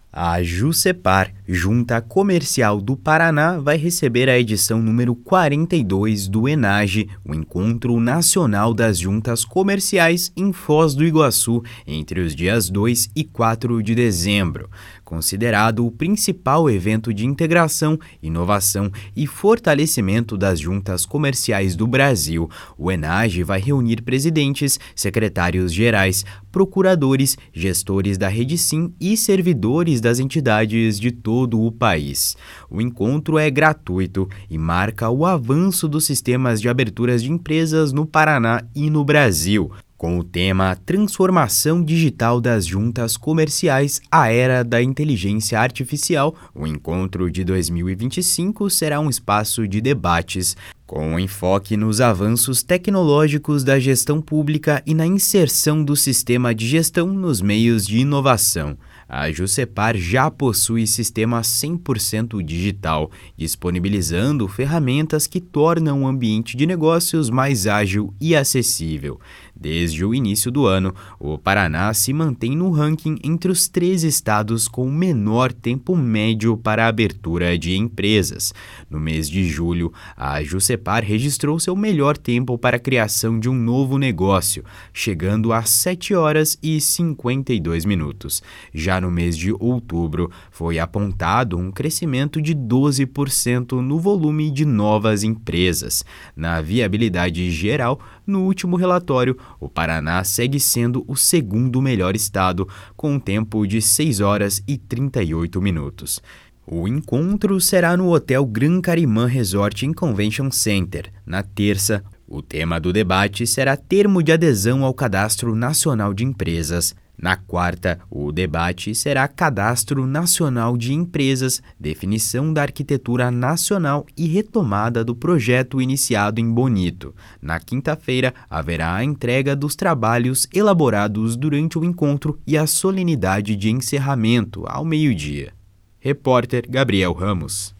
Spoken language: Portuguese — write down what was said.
A Jusepar, Junta Comercial do Paraná, vai receber a edição número 42 do ENAGE, o Encontro Nacional das Juntas Comerciais em Foz do Iguaçu, entre os dias 2 e 4 de dezembro. Considerado o principal evento de integração, inovação e fortalecimento das juntas comerciais do Brasil, o ENAGE vai reunir presidentes, secretários gerais, procuradores, gestores da Rede Sim e servidores das entidades de todo o país. O encontro é gratuito e marca o avanço dos sistemas de aberturas de empresas no Paraná e no Brasil, com o tema Transformação Digital das Juntas Comerciais à Era da Inteligência Artificial. O encontro de 2025 será um espaço de debates, com enfoque nos avanços tecnológicos da gestão pública e na inserção do sistema de gestão nos meios de inovação. A Jusepar já possui sistema 100% digital, disponibilizando ferramentas que tornam o ambiente de negócios mais ágil e acessível. Desde o início do ano, o Paraná se mantém no ranking entre os 13 estados com o menor tempo médio para a abertura de empresas. No mês de julho, a Jusepar registrou seu melhor tempo para a criação de um novo negócio, chegando a 7 horas e 52 minutos. Já no mês de outubro, foi apontado um crescimento de 12% no volume de novas empresas. Na viabilidade geral, no último relatório, o Paraná segue sendo o segundo melhor estado, com um tempo de 6 horas e 38 minutos. O encontro será no Hotel Gran Carimã Resort and Convention Center, na terça. O tema do debate será termo de adesão ao Cadastro Nacional de Empresas. Na quarta, o debate será Cadastro Nacional de Empresas, definição da arquitetura nacional e retomada do projeto iniciado em Bonito. Na quinta-feira, haverá a entrega dos trabalhos elaborados durante o encontro e a solenidade de encerramento, ao meio-dia. Repórter Gabriel Ramos.